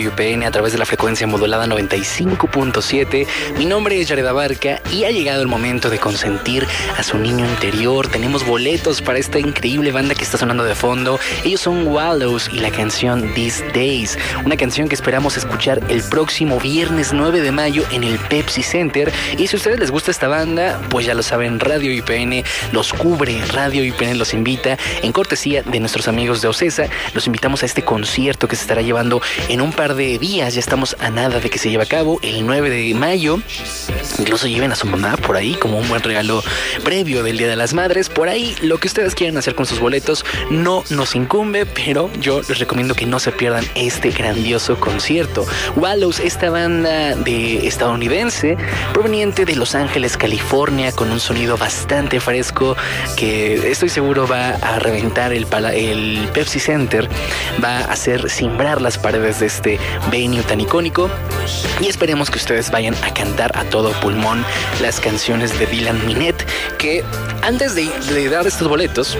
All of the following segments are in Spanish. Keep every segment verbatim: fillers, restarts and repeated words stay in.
U P N a través de la frecuencia modulada noventa y cinco punto siete. Mi nombre es Jared Abarca y ha llegado el momento de consentir a su niño interior. Tenemos boletos para esta increíble banda que está sonando de fondo. Ellos son Wallows y la canción These Days, una canción que esperamos escuchar el próximo viernes nueve de mayo en el Pepsi Center. Y si a ustedes les gusta esta banda, pues ya lo saben, Radio U P N los cubre, Radio U P N los invita en cortesía de nuestros amigos de Ocesa. Los invitamos a este concierto que se estará llevando en un par de días. Ya estamos a nada de que se lleve a cabo el nueve de mayo. Incluso lleven a su mamá por ahí como un buen regalo previo del Día de las Madres. Por ahí lo que ustedes quieran hacer con sus boletos no nos incumbe, pero yo les recomiendo que no se pierdan este grandioso concierto. Wallows, esta banda de estadounidense proveniente de Los Ángeles, California, con un sonido bastante fresco que estoy seguro va a reventar el, pala- el Pepsi Center, va a hacer cimbrar las paredes de este venue tan icónico, y esperemos que ustedes vayan a cantar a todo pulmón las canciones de Dylan Minnette, que antes de, de dar estos boletos,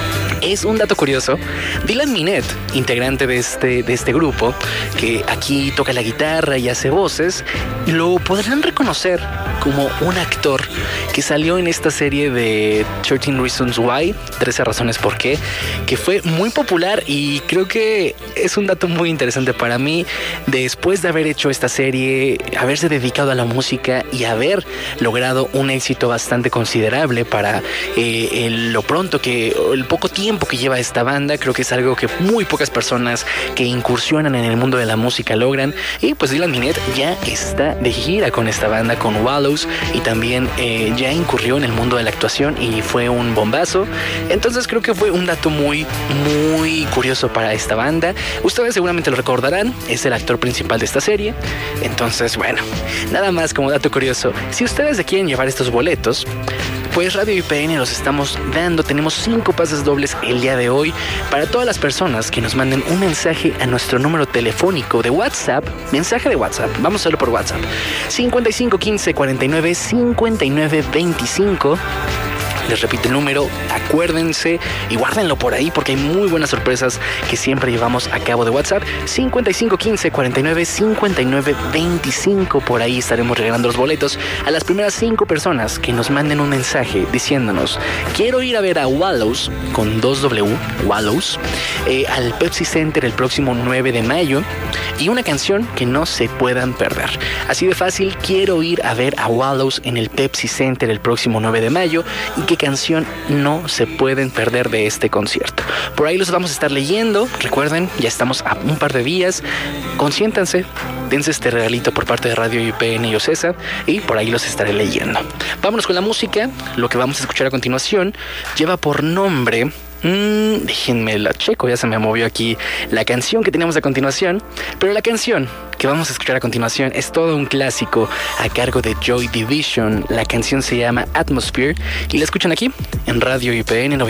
es un dato curioso. Dylan Minnette, integrante de este, de este grupo, que aquí toca la guitarra y hace voces, lo podrán reconocer como un actor que salió en esta serie de trece Reasons Why, trece razones por qué, que fue muy popular, y creo que es un dato muy interesante para mí. Después de haber hecho esta serie, haberse dedicado a la música y haber logrado un éxito bastante considerable para eh, el, lo pronto que, el poco tiempo que lleva esta banda, creo que es algo que muy pocas personas que incursionan en el mundo de la música logran. Y pues Dylan Minnette ya está de gira con esta banda, con Wallows, y también eh, ya incurrió en el mundo de la actuación y fue un bombazo. Entonces creo que fue un dato muy muy curioso para esta banda. Ustedes seguramente lo recordarán, es el actor principal de esta serie. Entonces bueno, nada más como dato curioso. Si ustedes se quieren llevar estos boletos, pues Radio U P N los estamos dando. Tenemos cinco pases dobles el día de hoy para todas las personas que nos manden un mensaje a nuestro número telefónico de WhatsApp. Mensaje de WhatsApp, vamos a hacerlo por WhatsApp: cincuenta y cinco quince cuarenta y nueve cincuenta y nueve veinticinco. Les repito el número, acuérdense y guárdenlo por ahí porque hay muy buenas sorpresas que siempre llevamos a cabo de WhatsApp. cincuenta y cinco quince cuarenta y nueve cincuenta y nueve veinticinco. Por ahí estaremos regalando los boletos a las primeras cinco personas que nos manden un mensaje diciéndonos: quiero ir a ver a Wallows, con dos W, Wallows, eh, al Pepsi Center el próximo nueve de mayo, y una canción que no se puedan perder. Así de fácil, quiero ir a ver a Wallows en el Pepsi Center el próximo nueve de mayo, y qué canción no se pueden perder de este concierto. Por ahí los vamos a estar leyendo. Recuerden, ya estamos a un par de días. Consiéntanse, dense este regalito por parte de Radio U P N y Ocesa, y por ahí los estaré leyendo. Vámonos con la música. Lo que vamos a escuchar a continuación lleva por nombre... Mm, déjenme la checo, ya se me movió aquí la canción que teníamos a continuación. Pero la canción que vamos a escuchar a continuación es todo un clásico a cargo de Joy Division. La canción se llama Atmosphere y la escuchan aquí en Radio U P N noventa y cinco.